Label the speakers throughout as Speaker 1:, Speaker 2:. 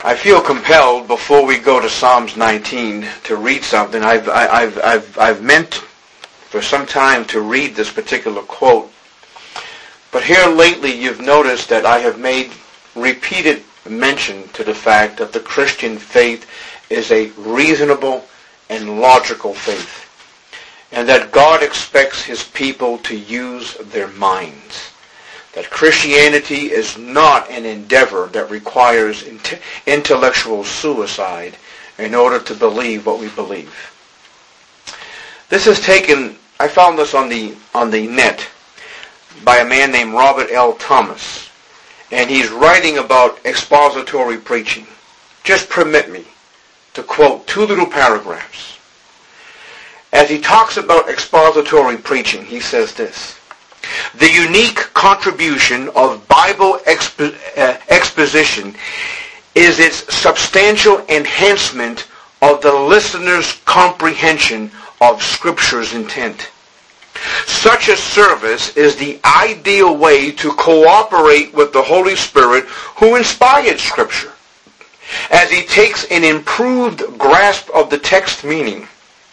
Speaker 1: I feel compelled before we go to Psalms 19 to read something. I've meant for some time to read this particular quote, but here lately you've noticed that I have made repeated mention to the fact that the Christian faith is a reasonable and logical faith, and that God expects His people to use their minds. That Christianity is not an endeavor that requires intellectual suicide in order to believe what we believe. This is taken, I found this on the net by a man named Robert L. Thomas, and he's writing about expository preaching. Just permit me to quote two little paragraphs. As he talks about expository preaching, he says this: "The unique contribution of Bible exposition is its substantial enhancement of the listener's comprehension of Scripture's intent. Such a service is the ideal way to cooperate with the Holy Spirit who inspired Scripture, as He takes an improved grasp of the text meaning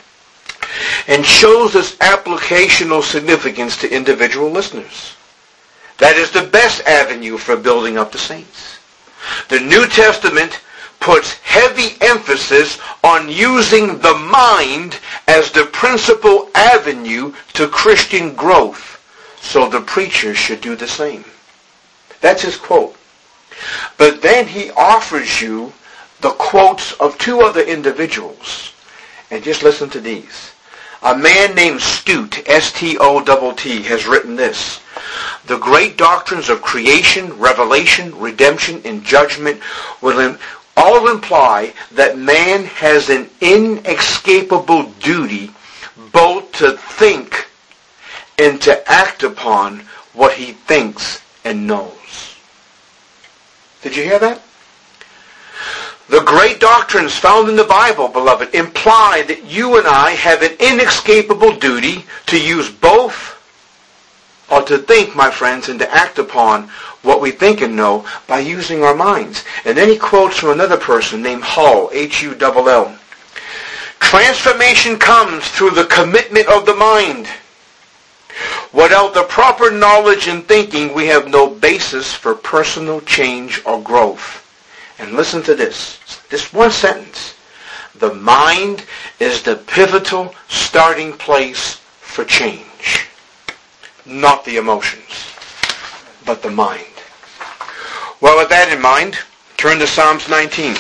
Speaker 1: and shows its applicational significance to individual listeners. That is the best avenue for building up the saints. The New Testament puts heavy emphasis on using the mind as the principal avenue to Christian growth, so the preacher should do the same." That's his quote. But then he offers you the quotes of two other individuals. And just listen to these. A man named Stout, S-T-O-T-T, has written this: "The great doctrines of creation, revelation, redemption, and judgment will all imply that man has an inescapable duty both to think and to act upon what he thinks and knows." Did you hear that? The great doctrines found in the Bible, beloved, imply that you and I have an inescapable duty to use both, or to think, my friends, and to act upon what we think and know by using our minds. And then he quotes from another person named Hull, Hull. "Transformation comes through the commitment of the mind. Without the proper knowledge and thinking, we have no basis for personal change or growth." And listen to this one sentence: "The mind is the pivotal starting place for change." Not the emotions, but the mind. Well, with that in mind, turn to Psalms 19,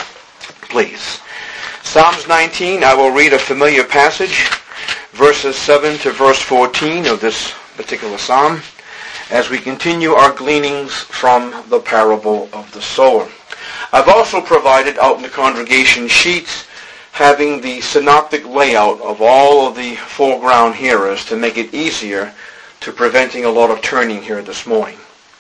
Speaker 1: please. Psalms 19, I will read a familiar passage, verses 7 to verse 14 of this particular psalm, as we continue our gleanings from the parable of the sower. I've also provided out in the congregation sheets having the synoptic layout of all of the foreground hearers to make it easier to preventing a lot of turning here this morning.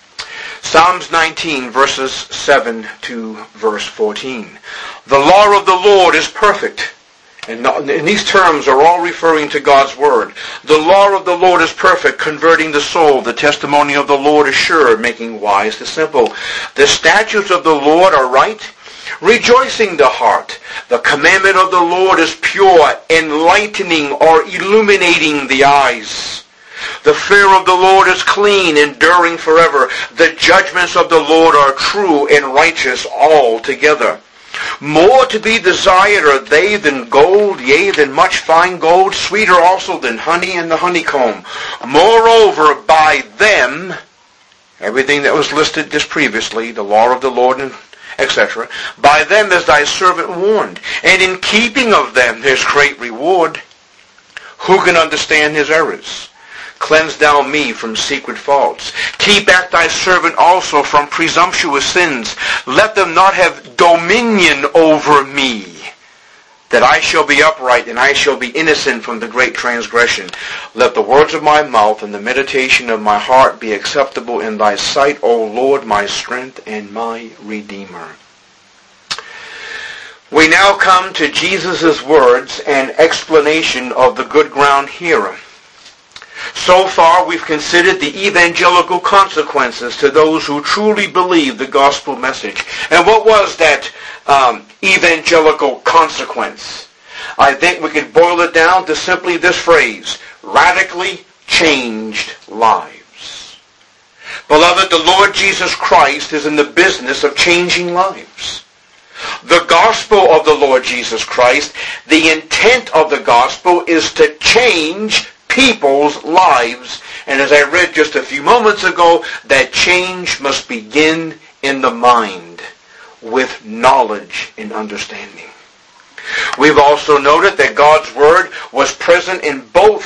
Speaker 1: Psalms 19, verses 7 to verse 14. "The law of the Lord is perfect." And these terms are all referring to God's Word. "The law of the Lord is perfect, converting the soul. The testimony of the Lord is sure, making wise the simple. The statutes of the Lord are right, rejoicing the heart. The commandment of the Lord is pure, enlightening or illuminating the eyes. The fear of the Lord is clean, enduring forever. The judgments of the Lord are true and righteous altogether. More to be desired are they than gold, yea, than much fine gold, sweeter also than honey and the honeycomb. Moreover, by them," everything that was listed just previously, the law of the Lord, and etc., "by them is thy servant warned, and in keeping of them there's great reward. Who can understand his errors? Cleanse thou me from secret faults. Keep back thy servant also from presumptuous sins. Let them not have dominion over me, that I shall be upright and I shall be innocent from the great transgression. Let the words of my mouth and the meditation of my heart be acceptable in thy sight, O Lord, my strength and my Redeemer." We now come to Jesus' words and explanation of the good ground hearer. So far, we've considered the evangelical consequences to those who truly believe the gospel message. And what was that evangelical consequence? I think we could boil it down to simply this phrase: radically changed lives. Beloved, the Lord Jesus Christ is in the business of changing lives. The gospel of the Lord Jesus Christ, the intent of the gospel is to change people's lives. And as I read just a few moments ago, that change must begin in the mind with knowledge and understanding. We've also noted that God's Word was present in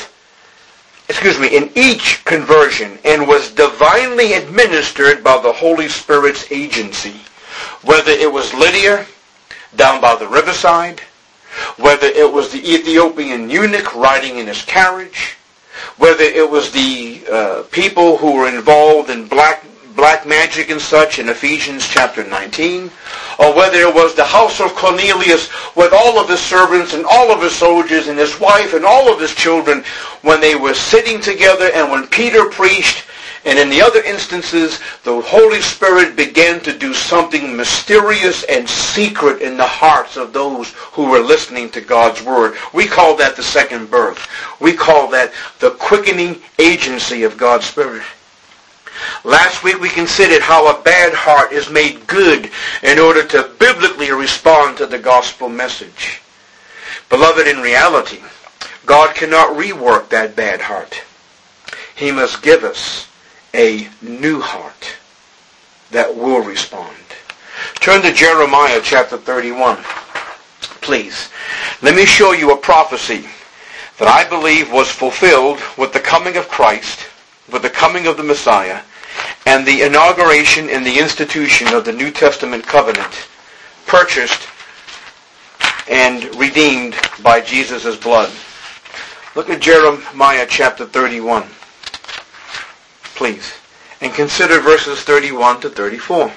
Speaker 1: each conversion and was divinely administered by the Holy Spirit's agency. Whether it was Lydia down by the riverside, whether it was the Ethiopian eunuch riding in his carriage, whether it was the people who were involved in black magic and such in Ephesians chapter 19, or whether it was the house of Cornelius with all of his servants and all of his soldiers and his wife and all of his children, when they were sitting together and when Peter preached, and in the other instances, the Holy Spirit began to do something mysterious and secret in the hearts of those who were listening to God's Word. We call that the second birth. We call that the quickening agency of God's Spirit. Last week we considered how a bad heart is made good in order to biblically respond to the gospel message. Beloved, in reality, God cannot rework that bad heart. He must give us a new heart that will respond. Turn to Jeremiah chapter 31, please. Let me show you a prophecy that I believe was fulfilled with the coming of Christ, with the coming of the Messiah, and the inauguration and the institution of the New Testament covenant, purchased and redeemed by Jesus' blood. Look at Jeremiah chapter 31. Please, and consider verses 31 to 34.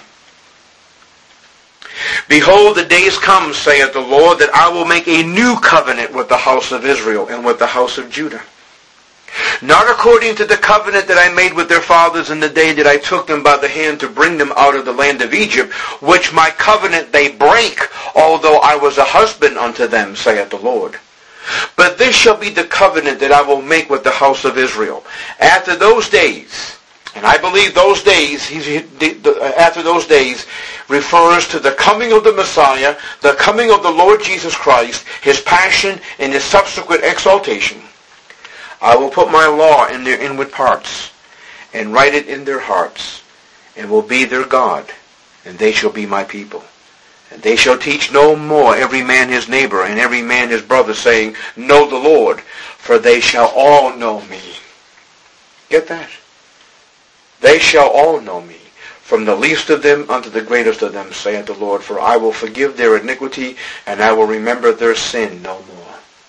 Speaker 1: Behold, the days come, saith the Lord, that I will make a new covenant with the house of Israel and with the house of Judah. Not according to the covenant that I made with their fathers in the day that I took them by the hand to bring them out of the land of Egypt, which my covenant they break, although I was a husband unto them, saith the Lord. But this shall be the covenant that I will make with the house of Israel. After those days, and I believe those days, after those days, refers to the coming of the Messiah, the coming of the Lord Jesus Christ, His passion, and His subsequent exaltation. I will put my law in their inward parts, and write it in their hearts, and will be their God, and they shall be my people. And they shall teach no more every man his neighbor, and every man his brother, saying, Know the Lord, for they shall all know me. Get that? They shall all know me, from the least of them unto the greatest of them, saith the Lord, for I will forgive their iniquity, and I will remember their sin no more.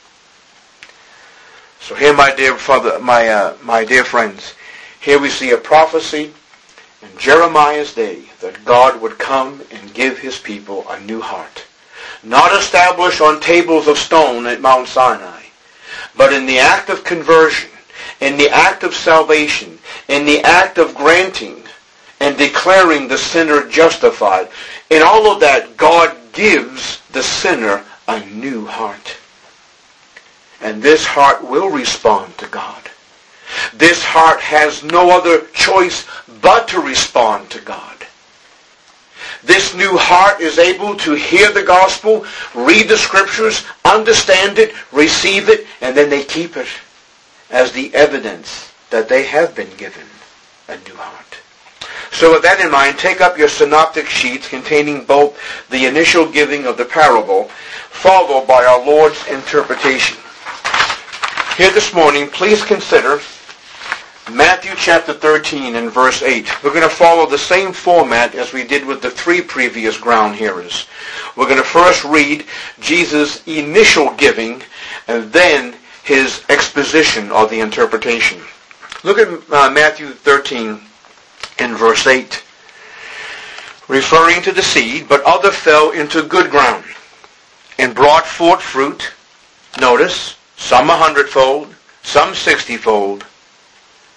Speaker 1: So here, my dear friends, here we see a prophecy in Jeremiah's day that God would come and give His people a new heart. Not established on tables of stone at Mount Sinai, but in the act of conversion, in the act of salvation, in the act of granting and declaring the sinner justified. In all of that, God gives the sinner a new heart. And this heart will respond to God. This heart has no other choice but to respond to God. This new heart is able to hear the gospel, read the scriptures, understand it, receive it, and then they keep it as the evidence that they have been given a new heart. So with that in mind, take up your synoptic sheets containing both the initial giving of the parable, followed by our Lord's interpretation. Here this morning, please consider Matthew chapter 13 and verse 8. We're going to follow the same format as we did with the three previous ground hearers. We're going to first read Jesus' initial giving and then His exposition or the interpretation. Look at Matthew 13 and verse 8. Referring to the seed, but other fell into good ground and brought forth fruit. Notice, some 100-fold, some 60-fold,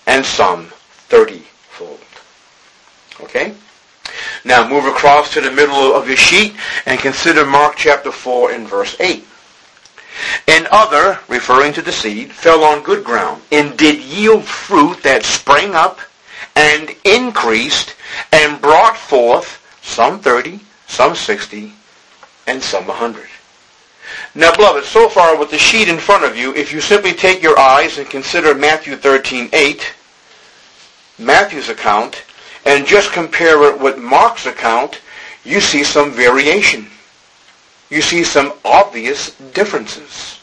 Speaker 1: and some 30-fold. Okay? Now move across to the middle of your sheet and consider Mark chapter 4 and verse 8. And other, referring to the seed, fell on good ground and did yield fruit that sprang up and increased and brought forth some 30, some 60, and some 100. Now, beloved, so far with the sheet in front of you, if you simply take your eyes and consider Matthew 13:8, Matthew's account, and just compare it with Mark's account, you see some variation. You see some obvious differences.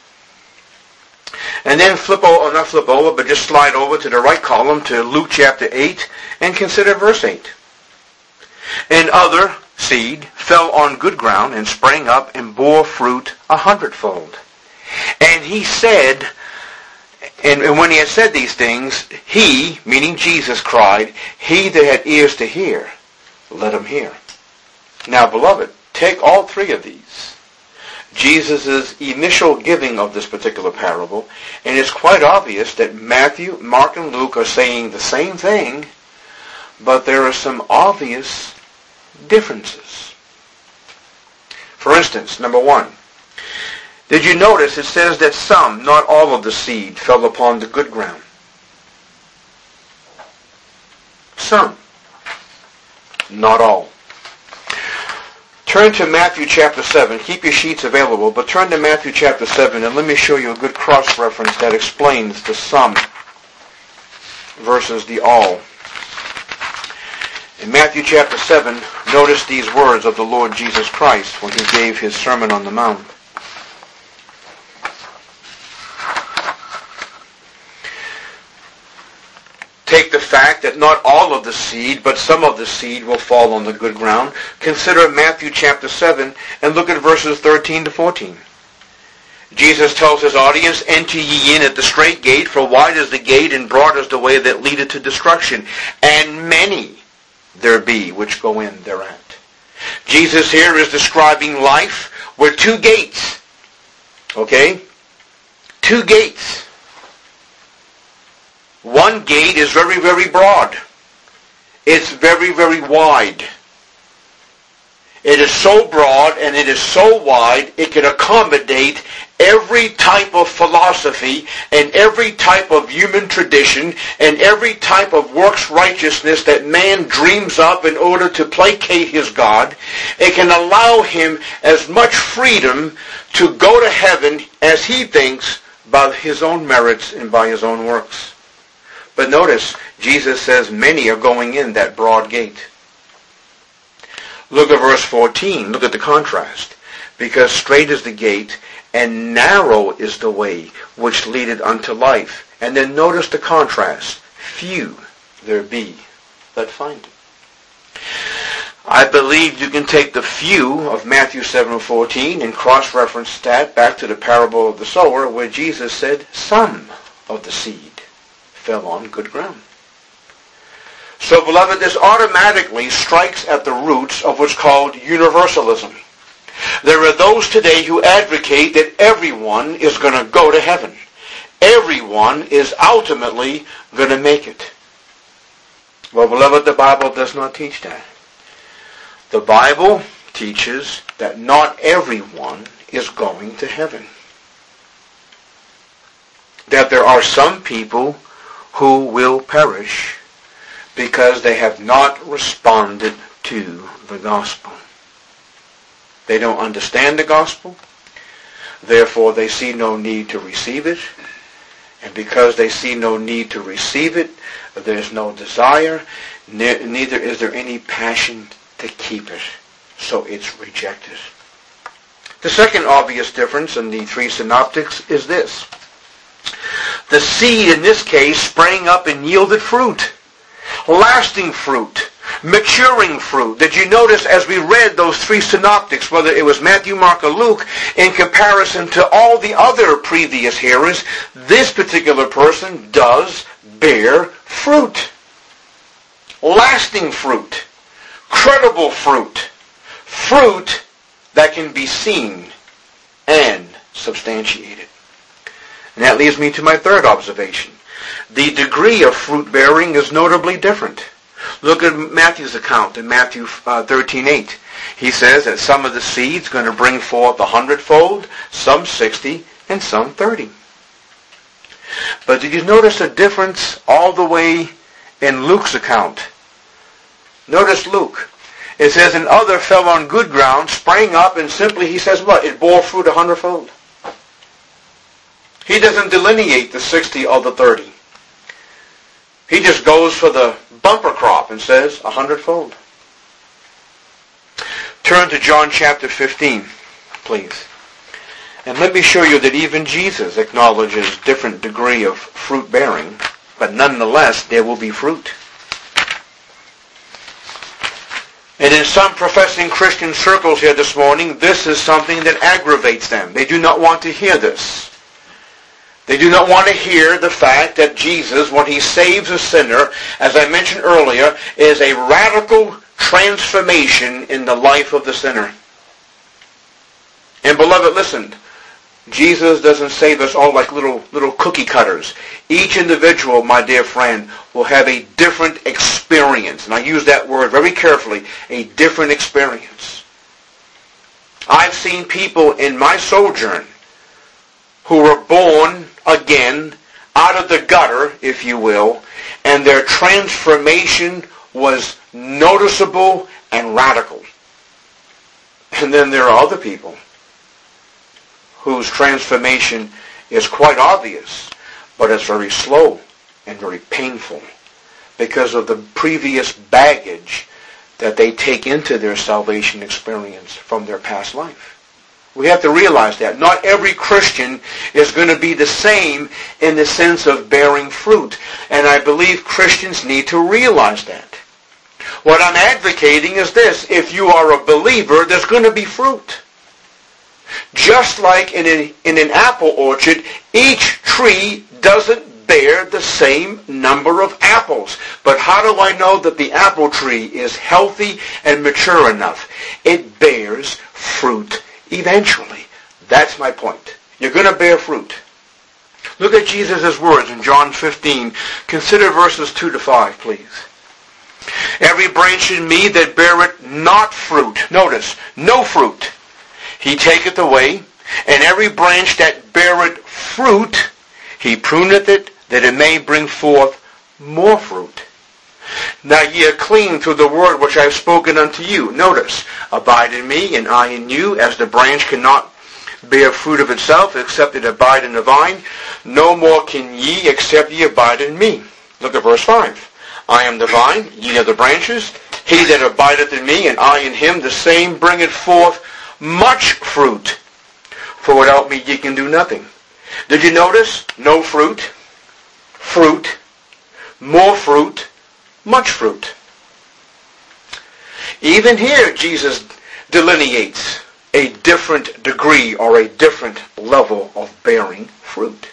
Speaker 1: And then just slide over to the right column to Luke chapter 8 and consider verse 8. And other seed fell on good ground and sprang up and bore fruit 100-fold. And he said, and when he had said these things, he, meaning Jesus, cried, "He that had ears to hear, let him hear." Now, beloved, take all three of these. Jesus' initial giving of this particular parable, and it's quite obvious that Matthew, Mark, and Luke are saying the same thing, but there are some obvious differences. For instance, number one, did you notice it says that some, not all of the seed, fell upon the good ground? Some. Not all. Turn to Matthew chapter 7. Keep your sheets available, but turn to Matthew chapter 7 and let me show you a good cross-reference that explains the some versus the all. In Matthew chapter 7, notice these words of the Lord Jesus Christ when he gave his Sermon on the Mount. Take the fact that not all of the seed, but some of the seed will fall on the good ground. Consider Matthew chapter 7 and look at verses 13 to 14. Jesus tells his audience, "Enter ye in at the strait gate, for wide is the gate and broad is the way that leadeth to destruction, and many there be which go in thereat." Jesus here is describing life with two gates. Okay? Two gates. One gate is very, very broad. It's very, very wide. It is so broad and it is so wide, it can accommodate every type of philosophy and every type of human tradition and every type of works righteousness that man dreams up in order to placate his God. It can allow him as much freedom to go to heaven as he thinks by his own merits and by his own works. But notice, Jesus says many are going in that broad gate. Look at verse 14. Look at the contrast. Because strait is the gate, and narrow is the way which leadeth unto life. And then notice the contrast. Few there be that find it. I believe you can take the few of Matthew 7:14 and cross-reference that back to the parable of the sower, where Jesus said some of the seed fell on good ground. So, beloved, this automatically strikes at the roots of what's called universalism. There are those today who advocate that everyone is going to go to heaven. Everyone is ultimately going to make it. Well, beloved, the Bible does not teach that. The Bible teaches that not everyone is going to heaven. That there are some people who will perish because they have not responded to the gospel. They don't understand the gospel, therefore they see no need to receive it, and because they see no need to receive it, there's no desire, neither is there any passion to keep it, so it's rejected. The second obvious difference in the three synoptics is this. The seed in this case sprang up and yielded fruit. Lasting fruit. Maturing fruit. Did you notice as we read those three synoptics, whether it was Matthew, Mark, or Luke, in comparison to all the other previous hearers, this particular person does bear fruit. Lasting fruit. Credible fruit. Fruit that can be seen and substantiated. And that leads me to my third observation. the degree of fruit bearing is notably different. Look at Matthew's account in Matthew 13:8. He says that some of the seed's going to bring forth 100-fold, some 60, and some 30. But did you notice a difference all the way in Luke's account? Notice Luke. It says, and other fell on good ground, sprang up, and simply, he says what? It bore fruit 100-fold. He doesn't delineate the 60 or the 30. He just goes for the bumper crop and says 100-fold. Turn to John chapter 15, please. And let me show you that even Jesus acknowledges different degree of fruit bearing, but nonetheless there will be fruit. And in some professing Christian circles here this morning, this is something that aggravates them. They do not want to hear this. They do not want to hear the fact that Jesus, when he saves a sinner, as I mentioned earlier, is a radical transformation in the life of the sinner. And beloved, listen, Jesus doesn't save us all like little cookie cutters. Each individual, my dear friend, will have a different experience. And I use that word very carefully, a different experience. I've seen people in my sojourn who were born again out of the gutter, if you will, and their transformation was noticeable and radical. And then there are other people whose transformation is quite obvious, but it's very slow and very painful because of the previous baggage that they take into their salvation experience from their past life. We have to realize that. Not every Christian is going to be the same in the sense of bearing fruit. And I believe Christians need to realize that. What I'm advocating is this. If you are a believer, there's going to be fruit. Just like in an apple orchard, each tree doesn't bear the same number of apples. But how do I know that the apple tree is healthy and mature enough? It bears fruit eventually. That's my point. You're going to bear fruit. Look at Jesus' words in John 15. Consider verses 2 to 5, please. Every branch in me that beareth not fruit, notice, no fruit, he taketh away, and every branch that beareth fruit, he pruneth it, that it may bring forth more fruit. Now ye are clean through the word which I have spoken unto you. Notice, abide in me, and I in you, as the branch cannot bear fruit of itself, except it abide in the vine. No more can ye, except ye abide in me. Look at verse 5. I am the vine, ye are the branches. He that abideth in me, and I in him, the same bringeth forth much fruit. For without me ye can do nothing. Did you notice? No fruit, fruit, more fruit, much fruit. Even here, Jesus delineates a different degree or a different level of bearing fruit.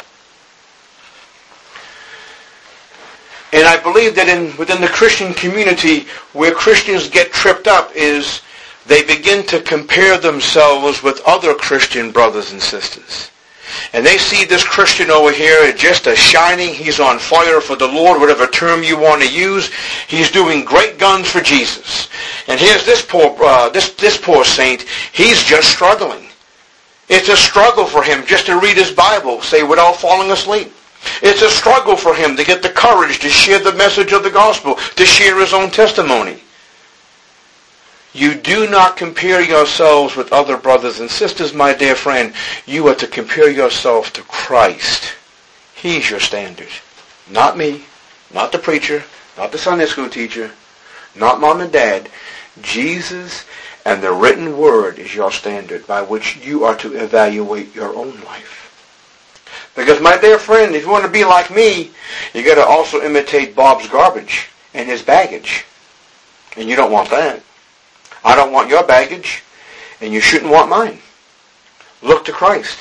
Speaker 1: And I believe that within the Christian community, where Christians get tripped up is they begin to compare themselves with other Christian brothers and sisters. And they see this Christian over here just as shining. He's on fire for the Lord, whatever term you want to use. He's doing great guns for Jesus. And here's this poor saint. He's just struggling. It's a struggle for him just to read his Bible, say, without falling asleep. It's a struggle for him to get the courage to share the message of the gospel, to share his own testimony. You do not compare yourselves with other brothers and sisters, my dear friend. You are to compare yourself to Christ. He's your standard. Not me, not the preacher, not the Sunday school teacher, not mom and dad. Jesus and the written word is your standard by which you are to evaluate your own life. Because, my dear friend, if you want to be like me, you got to also imitate Bob's garbage and his baggage. And you don't want that. I don't want your baggage, and you shouldn't want mine. Look to Christ.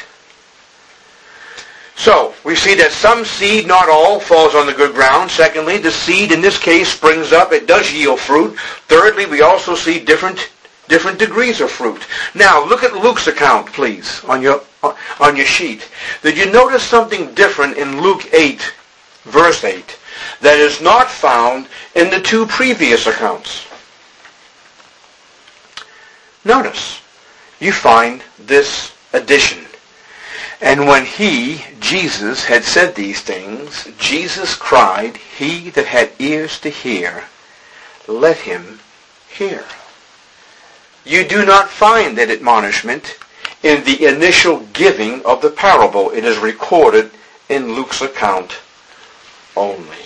Speaker 1: So, we see that some seed, not all, falls on the good ground. Secondly, the seed in this case springs up. It does yield fruit. Thirdly, we also see different degrees of fruit. Now, look at Luke's account, please, on your sheet. Did you notice something different in Luke 8 verse 8, that is not found in the two previous accounts. Notice, you find this addition. And when he, Jesus, had said these things, Jesus cried, "He that had ears to hear, let him hear." You do not find that admonishment in the initial giving of the parable. It is recorded in Luke's account only.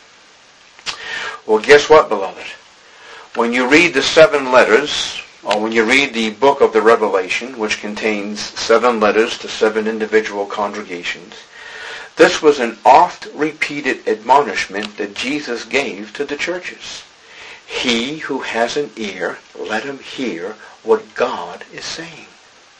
Speaker 1: Well, guess what, beloved? When you read the 7 letters, or when you read the book of the Revelation, which contains 7 letters to 7 individual congregations, this was an oft-repeated admonishment that Jesus gave to the churches. He who has an ear, let him hear what God is saying.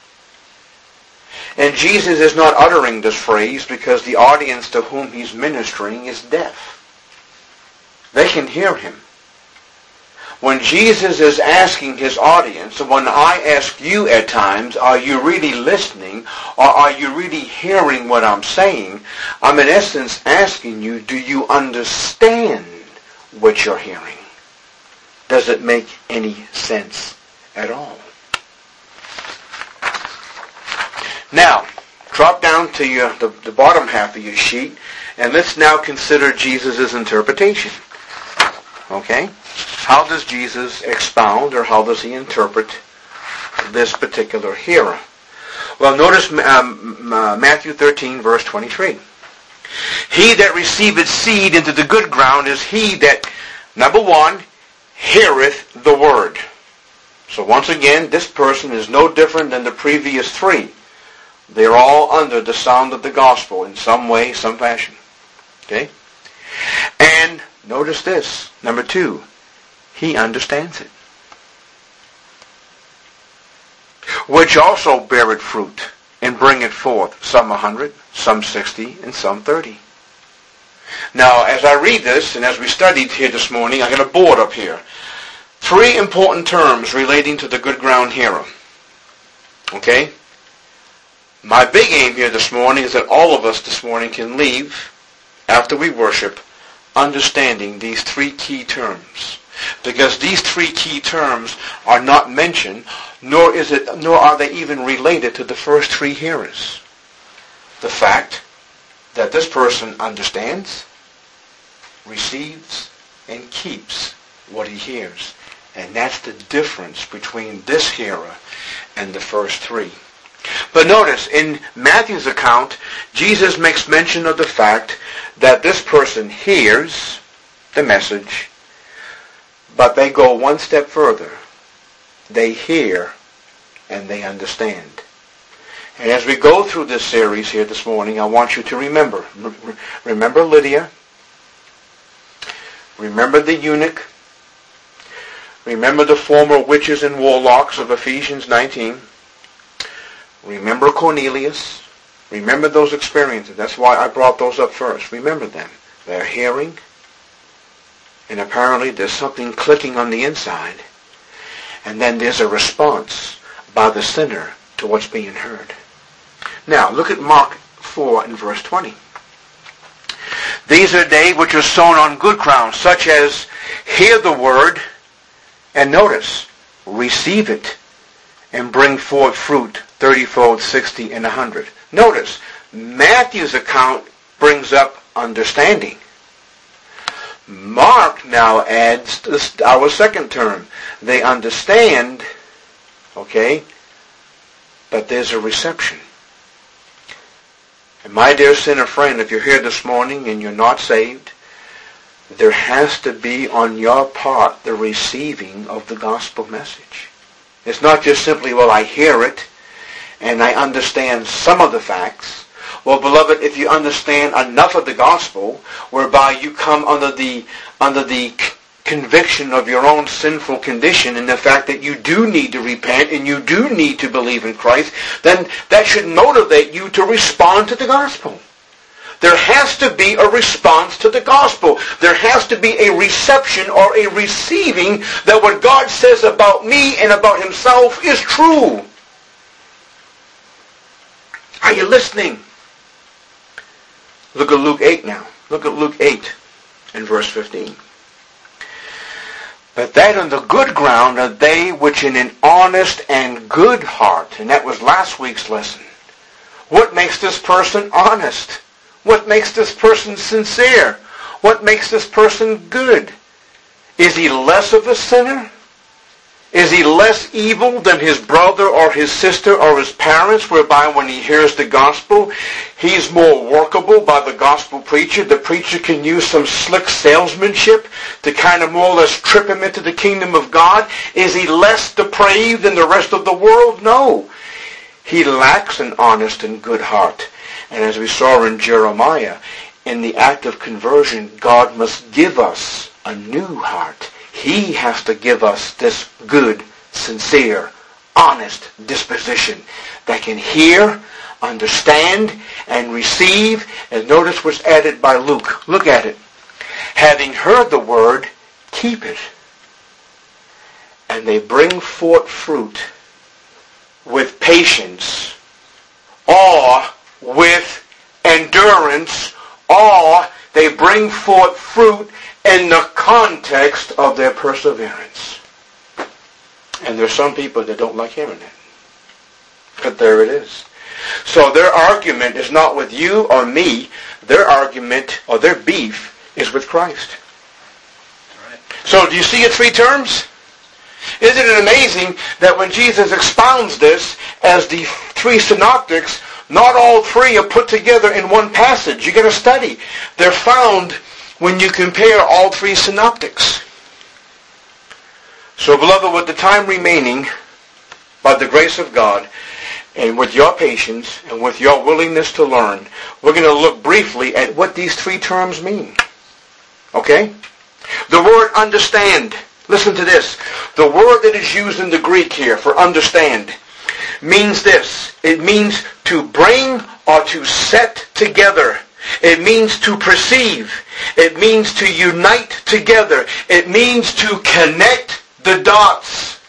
Speaker 1: And Jesus is not uttering this phrase because the audience to whom he's ministering is deaf. They can hear him. When Jesus is asking his audience, and when I ask you at times, are you really listening, or are you really hearing what I'm saying? I'm in essence asking you, do you understand what you're hearing? Does it make any sense at all? Now, drop down to the bottom half of your sheet, and let's now consider Jesus' interpretation. Okay? How does Jesus expound, or how does he interpret this particular hearer? Well, notice Matthew 13, verse 23. He that receiveth seed into the good ground is he that, number 1, heareth the word. So once again, this person is no different than the previous 3. They're all under the sound of the gospel in some way, some fashion. Okay? And notice this, number 2. He understands it. Which also beareth fruit, and bringeth forth some 100, some 60, and some 30. Now, as I read this, and as we studied here this morning, I got a board up here. 3 important terms relating to the good ground hearer. Okay? My big aim here this morning is that all of us this morning can leave, after we worship, understanding these 3 key terms. Because these 3 key terms are not mentioned, nor are they even related to the first 3 hearers. The fact that this person understands, receives, and keeps what he hears. And that's the difference between this hearer and the first 3. But notice, in Matthew's account, Jesus makes mention of the fact that this person hears the message, but they go one step further. They hear and they understand. And as we go through this series here this morning, I want you to remember. Remember Lydia. Remember the eunuch. Remember the former witches and warlocks of Ephesians 19. Remember Cornelius. Remember those experiences. That's why I brought those up first. Remember them. They're hearing. And apparently there's something clicking on the inside. And then there's a response by the sinner to what's being heard. Now, look at Mark 4 and verse 20. These are they which are sown on good ground, such as hear the word, and notice, receive it, and bring forth fruit 30-fold, 60, and 100. Notice, Matthew's account brings up understanding. Mark now adds our second term. They understand, okay, but there's a reception. And my dear sinner friend, if you're here this morning and you're not saved, there has to be on your part the receiving of the gospel message. It's not just simply, well, I hear it and I understand some of the facts. Well, beloved, if you understand enough of the gospel, whereby you come under the conviction of your own sinful condition and the fact that you do need to repent and you do need to believe in Christ, then that should motivate you to respond to the gospel. There has to be a response to the gospel. There has to be a reception or a receiving that what God says about me and about himself is true. Are you listening? Look at Luke 8 now. Look at Luke 8 and verse 15. But that on the good ground are they which in an honest and good heart. And that was last week's lesson. What makes this person honest? What makes this person sincere? What makes this person good? Is he less of a sinner? Is he less evil than his brother or his sister or his parents, whereby when he hears the gospel, he's more workable by the gospel preacher? The preacher can use some slick salesmanship to kind of more or less trip him into the kingdom of God. Is he less depraved than the rest of the world? No. He lacks an honest and good heart. And as we saw in Jeremiah, in the act of conversion, God must give us a new heart. He has to give us this good, sincere, honest disposition that can hear, understand, and receive. And notice what's added by Luke. Look at it. Having heard the word, keep it. And they bring forth fruit with patience, or with endurance, or they bring forth fruit in the context of their perseverance. And there's some people that don't like hearing that. But there it is. So their argument is not with you or me. Their argument or their beef is with Christ. Right. So do you see it three terms? Isn't it amazing that when Jesus expounds this as the three synoptics, not all three are put together in one passage. You got to study. They're found when you compare all three synoptics. So, beloved, with the time remaining, by the grace of God, and with your patience, and with your willingness to learn, we're going to look briefly at what these three terms mean. Okay? The word understand. Listen to this. The word that is used in the Greek here for understand means this. It means to bring or to set together. It means to perceive. It means to unite together. It means to connect the dots.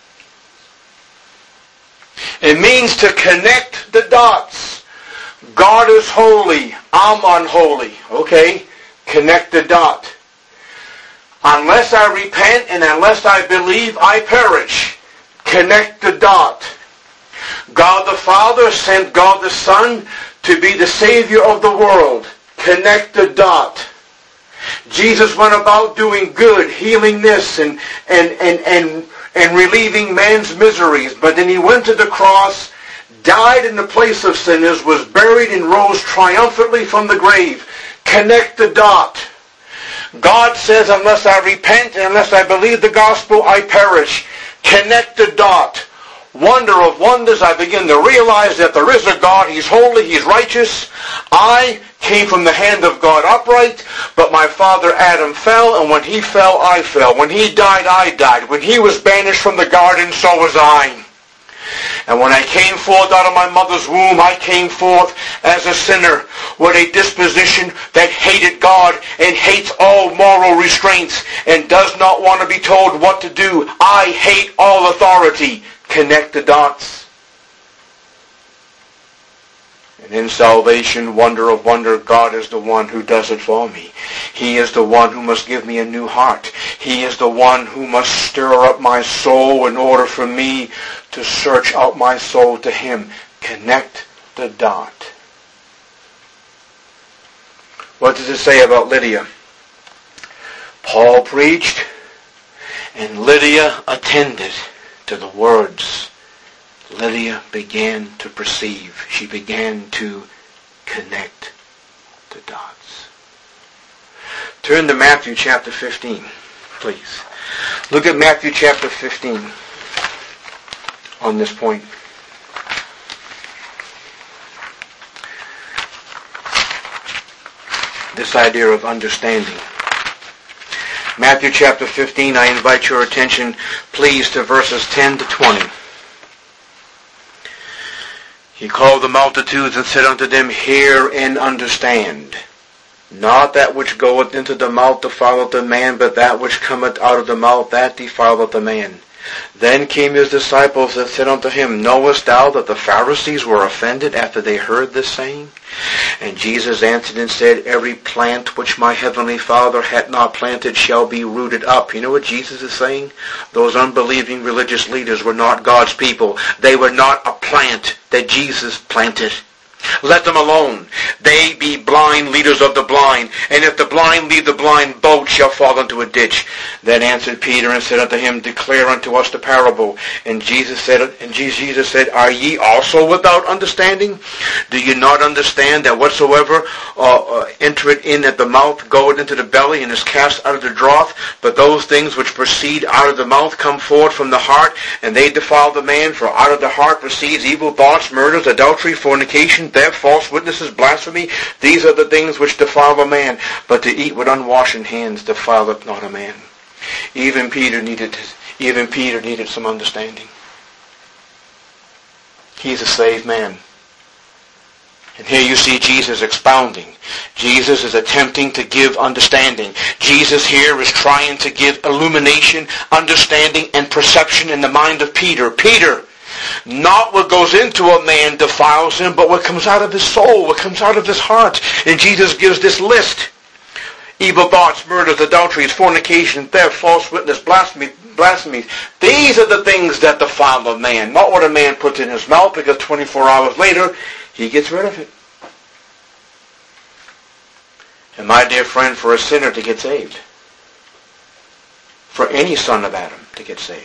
Speaker 1: It means to connect the dots. God is holy. I'm unholy. Okay? Connect the dot. Unless I repent and unless I believe, I perish. Connect the dot. God the Father sent God the Son to be the Savior of the world. Connect the dot. Jesus went about doing good, healing this and relieving man's miseries. But then he went to the cross, died in the place of sinners, was buried and rose triumphantly from the grave. Connect the dot. God says, unless I repent and unless I believe the gospel, I perish. Connect the dot. Wonder of wonders, I begin to realize that there is a God. He's holy. He's righteous. I came from the hand of God upright, but my father Adam fell, and when he fell, I fell. When he died, I died. When he was banished from the garden, so was I. And when I came forth out of my mother's womb, I came forth as a sinner with a disposition that hated God and hates all moral restraints and does not want to be told what to do. I hate all authority. Connect the dots. And in salvation, wonder of wonder, God is the one who does it for me. He is the one who must give me a new heart. He is the one who must stir up my soul in order for me to search out my soul to Him. Connect the dot. What does it say about Lydia? Paul preached, and Lydia attended to the words. Lydia began to perceive. She began to connect the dots. Turn to Matthew chapter 15, please. Look at Matthew chapter 15 on this point. This idea of understanding. Matthew chapter 15, I invite your attention, please, to verses 10 to 20. He called the multitudes and said unto them, Hear and understand. Not that which goeth into the mouth defileth a man, but that which cometh out of the mouth, that defileth a man. Then came his disciples and said unto him, Knowest thou that the Pharisees were offended after they heard this saying? And Jesus answered and said, every plant which my heavenly Father hath not planted shall be rooted up. You know what Jesus is saying? Those unbelieving religious leaders were not God's people. They were not a plant that Jesus planted. Let them alone. They be blind leaders of the blind. And if the blind lead the blind, both shall fall into a ditch. Then answered Peter and said unto him, declare unto us the parable. And Jesus said, are ye also without understanding? Do you not understand that whatsoever entereth in at the mouth goeth into the belly and is cast out of the draught? But those things which proceed out of the mouth come forth from the heart, and they defile the man. For out of the heart proceeds evil thoughts, murders, adultery, fornication, theft, false witnesses, blasphemy. These are the things which defile a man. But to eat with unwashen hands defileth not a man. Even Peter needed some understanding. He's a saved man. And here you see Jesus expounding. Jesus is attempting to give understanding. Jesus here is trying to give illumination, understanding, and perception in the mind of Peter. Peter, not what goes into a man defiles him, but what comes out of his soul, what comes out of his heart. And Jesus gives this list. Evil thoughts, murders, adulteries, fornication, theft, false witness, blasphemy. These are the things that defile a man. Not what a man puts in his mouth, because 24 hours later, he gets rid of it. And my dear friend, for a sinner to get saved, for any son of Adam to get saved,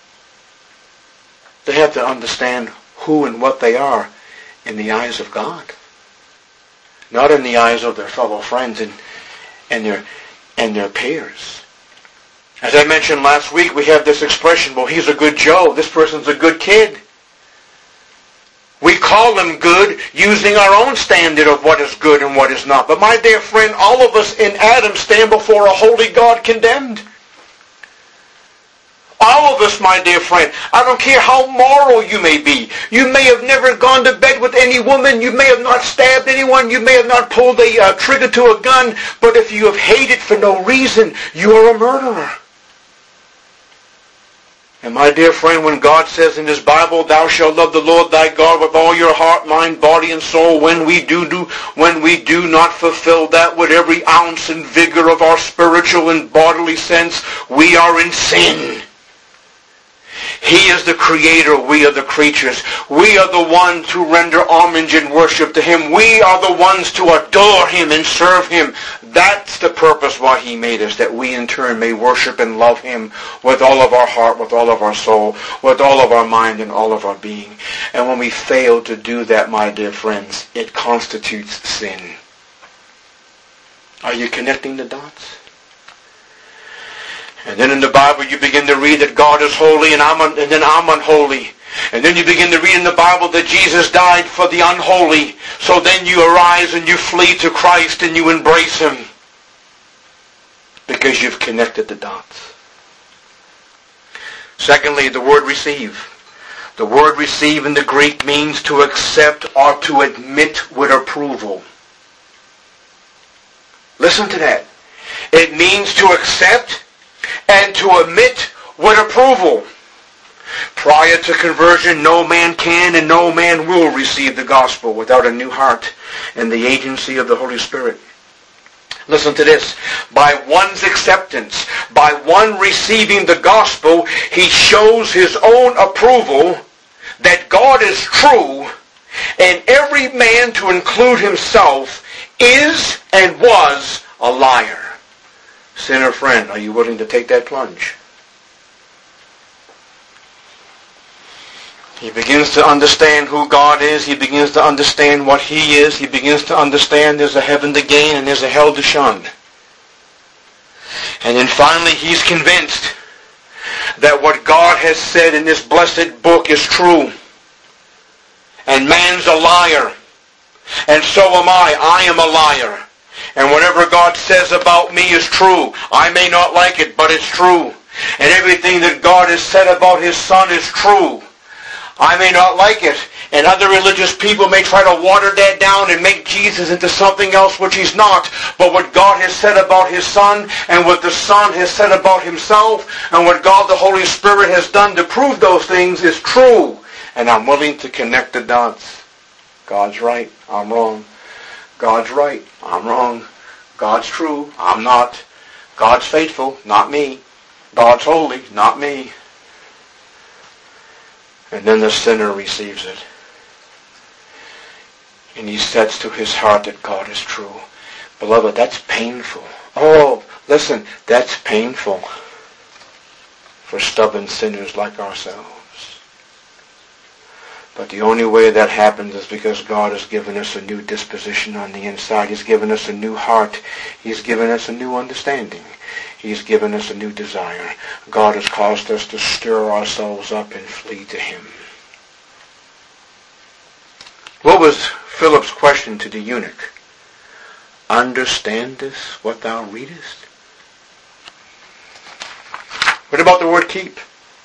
Speaker 1: they have to understand who and what they are in the eyes of God. Not in the eyes of their fellow friends and their peers. As I mentioned last week, we have this expression, well, he's a good Joe. This person's a good kid. We call them good using our own standard of what is good and what is not. But my dear friend, all of us in Adam stand before a holy God condemned. All of us, my dear friend, I don't care how moral you may be. You may have never gone to bed with any woman. You may have not stabbed anyone. You may have not pulled a trigger to a gun. But if you have hated for no reason, you are a murderer. And my dear friend, when God says in His Bible, thou shalt love the Lord thy God with all your heart, mind, body, and soul, when we do not fulfill that with every ounce and vigor of our spiritual and bodily sense, we are in sin. He is the creator, we are the creatures. We are the ones who render homage and worship to Him. We are the ones to adore Him and serve Him. That's the purpose why He made us, that we in turn may worship and love Him with all of our heart, with all of our soul, with all of our mind and all of our being. And when we fail to do that, my dear friends, it constitutes sin. Are you connecting the dots? And then in the Bible you begin to read that God is holy and then I'm unholy. And then you begin to read in the Bible that Jesus died for the unholy. So then you arise and you flee to Christ and you embrace Him. Because you've connected the dots. Secondly, the word receive. The word receive in the Greek means to accept or to admit with approval. Listen to that. It means to accept and to admit with approval. Prior to conversion, no man can and no man will receive the gospel without a new heart and the agency of the Holy Spirit. Listen to this. By one's acceptance, by one receiving the gospel, he shows his own approval that God is true, and every man, to include himself, is and was a liar. Sinner friend, are you willing to take that plunge? He begins to understand who God is. He begins to understand what He is. He begins to understand there's a heaven to gain and there's a hell to shun. And then finally he's convinced that what God has said in this blessed book is true. And man's a liar. And so am I. I am a liar. And whatever God says about me is true. I may not like it, but it's true. And everything that God has said about His Son is true. I may not like it. And other religious people may try to water that down and make Jesus into something else which He's not. But what God has said about His Son, and what the Son has said about Himself, and what God the Holy Spirit has done to prove those things is true. And I'm willing to connect the dots. God's right. I'm wrong. God's right, I'm wrong. God's true, I'm not. God's faithful, not me. God's holy, not me. And then the sinner receives it. And he sets to his heart that God is true. Beloved, that's painful. Oh, listen, that's painful for stubborn sinners like ourselves. But the only way that happens is because God has given us a new disposition on the inside. He's given us a new heart. He's given us a new understanding. He's given us a new desire. God has caused us to stir ourselves up and flee to Him. What was Philip's question to the eunuch? Understandest what thou readest? What about the word keep?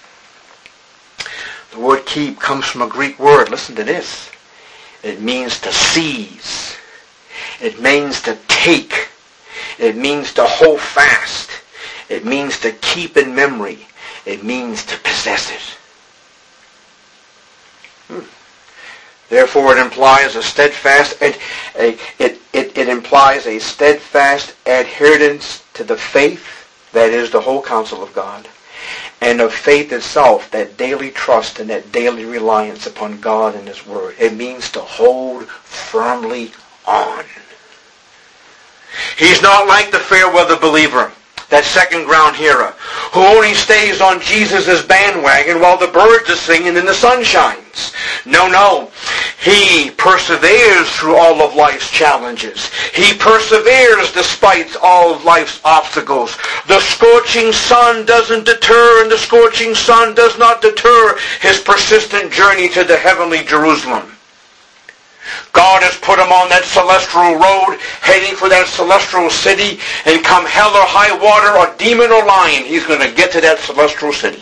Speaker 1: The word keep comes from a Greek word. Listen to this. It means to seize. It means to take. It means to hold fast. It means to keep in memory. It means to possess it. Therefore, it implies a steadfast. It implies a steadfast adherence to the faith, that is the whole counsel of God, and of faith itself, that daily trust and that daily reliance upon God and His Word. It means to hold firmly on. He's not like the fair weather believer, that second ground hearer, who only stays on Jesus' bandwagon while the birds are singing and the sun shines. No. He perseveres through all of life's challenges. He perseveres despite all of life's obstacles. The scorching sun doesn't deter, and the scorching sun does not deter his persistent journey to the heavenly Jerusalem. God has put him on that celestial road, heading for that celestial city, and come hell or high water or demon or lion, he's going to get to that celestial city.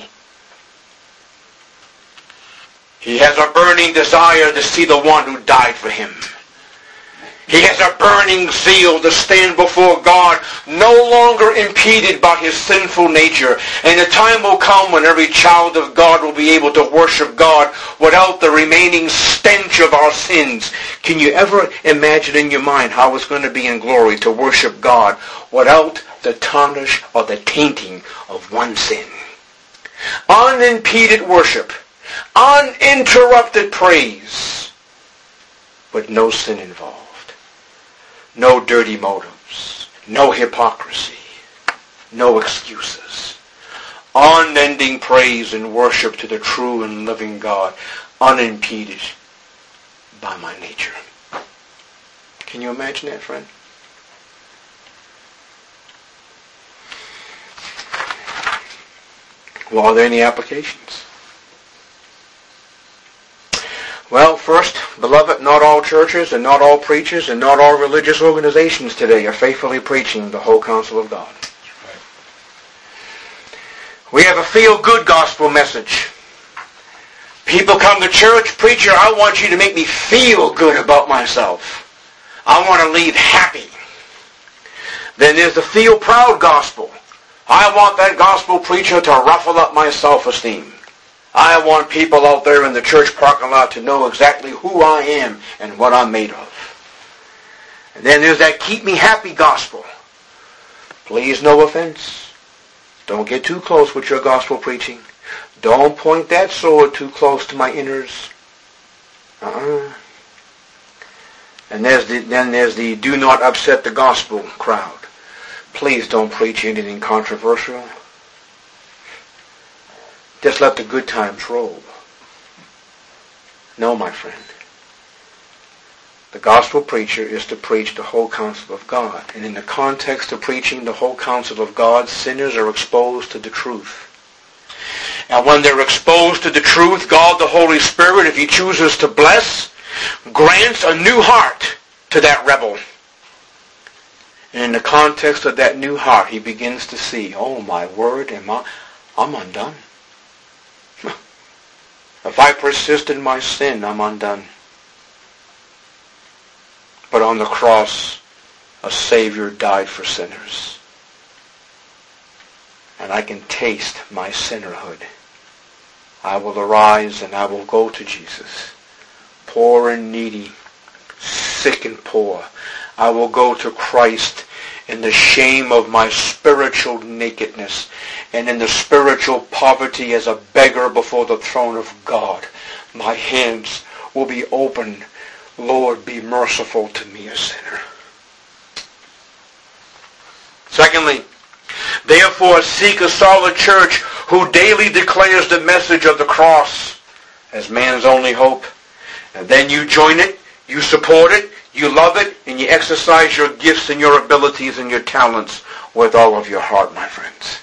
Speaker 1: He has a burning desire to see the one who died for him. He has a burning zeal to stand before God, no longer impeded by his sinful nature. And the time will come when every child of God will be able to worship God without the remaining stench of our sins. Can you ever imagine in your mind how it's going to be in glory to worship God without the tarnish or the tainting of one sin? Unimpeded worship, uninterrupted praise, with no sin involved. No dirty motives, no hypocrisy, no excuses. Unending praise and worship to the true and living God, unimpeded by my nature. Can you imagine that, friend? Well, are there any applications? Well, first, beloved, not all churches and not all preachers and not all religious organizations today are faithfully preaching the whole counsel of God. We have a feel-good gospel message. People come to church, preacher, I want you to make me feel good about myself. I want to leave happy. Then there's the feel-proud gospel. I want that gospel preacher to ruffle up my self-esteem. I want people out there in the church parking lot to know exactly who I am and what I'm made of. And then there's that keep me happy gospel. Please, no offense. Don't get too close with your gospel preaching. Don't point that sword too close to my innards. And then there's the do not upset the gospel crowd. Please don't preach anything controversial. Just let the good times roll. No, my friend. The gospel preacher is to preach the whole counsel of God. And in the context of preaching the whole counsel of God, sinners are exposed to the truth. And when they're exposed to the truth, God the Holy Spirit, if He chooses to bless, grants a new heart to that rebel. And in the context of that new heart, he begins to see, oh my word, I'm undone. If I persist in my sin, I'm undone. But on the cross, a Savior died for sinners. And I can taste my sinnerhood. I will arise and I will go to Jesus, poor and needy, sick and poor. I will go to Christ in the shame of my spiritual nakedness and in the spiritual poverty as a beggar before the throne of God. My hands will be open. Lord, be merciful to me, a sinner. Secondly, therefore seek a solid church who daily declares the message of the cross as man's only hope. And then you join it, you support it, you love it, and you exercise your gifts and your abilities and your talents with all of your heart, my friends.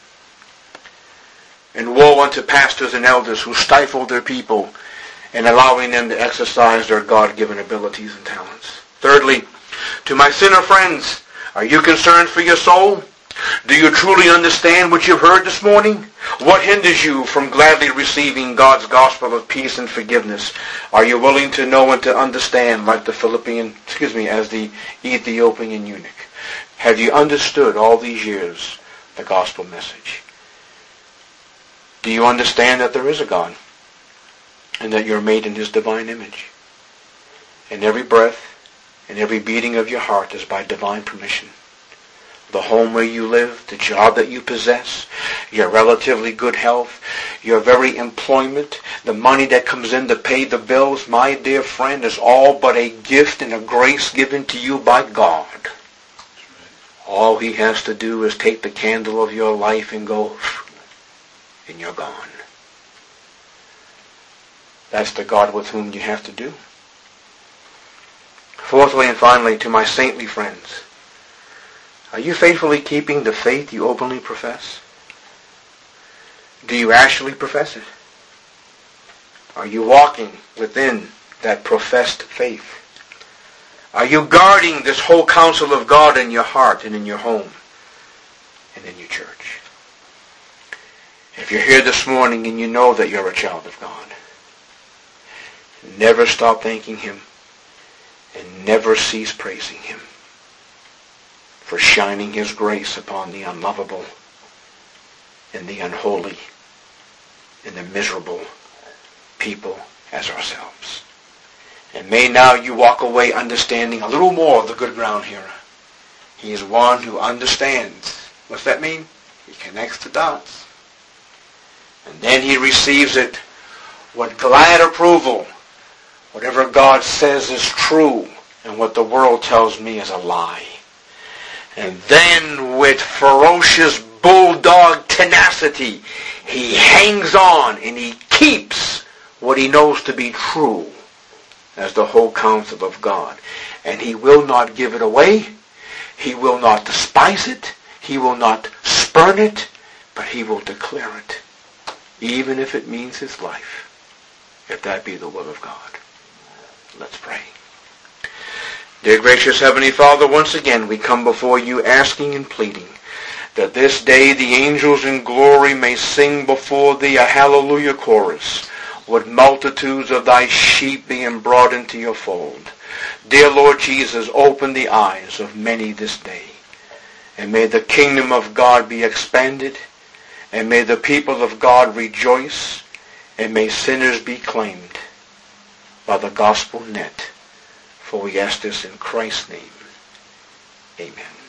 Speaker 1: And woe unto pastors and elders who stifle their people in allowing them to exercise their God-given abilities and talents. Thirdly, to my sinner friends, are you concerned for your soul? Do you truly understand what you've heard this morning? What hinders you from gladly receiving God's gospel of peace and forgiveness? Are you willing to know and to understand like as the Ethiopian eunuch? Have you understood all these years the gospel message? Do you understand that there is a God and that you're made in His divine image? And every breath and every beating of your heart is by divine permission. The home where you live, the job that you possess, your relatively good health, your very employment, the money that comes in to pay the bills, my dear friend, is all but a gift and a grace given to you by God. All He has to do is take the candle of your life and go, and you're gone. That's the God with whom you have to do. Fourthly and finally, to my saintly friends, are you faithfully keeping the faith you openly profess? Do you actually profess it? Are you walking within that professed faith? Are you guarding this whole counsel of God in your heart and in your home and in your church? If you're here this morning and you know that you're a child of God, never stop thanking Him and never cease praising Him for shining His grace upon the unlovable and the unholy and the miserable people as ourselves. And may now you walk away understanding a little more of the good ground here. He is one who understands. What's that mean? He connects the dots. And then he receives it with glad approval. Whatever God says is true, and what the world tells me is a lie. And then with ferocious bulldog tenacity, he hangs on and he keeps what he knows to be true as the whole counsel of God. And he will not give it away. He will not despise it. He will not spurn it. But he will declare it, even if it means his life, if that be the will of God. Let's pray. Dear gracious Heavenly Father, once again we come before you asking and pleading that this day the angels in glory may sing before thee a hallelujah chorus, with multitudes of thy sheep being brought into your fold. Dear Lord Jesus, open the eyes of many this day, and may the kingdom of God be expanded, and may the people of God rejoice, and may sinners be claimed by the gospel net. For we ask this in Christ's name. Amen.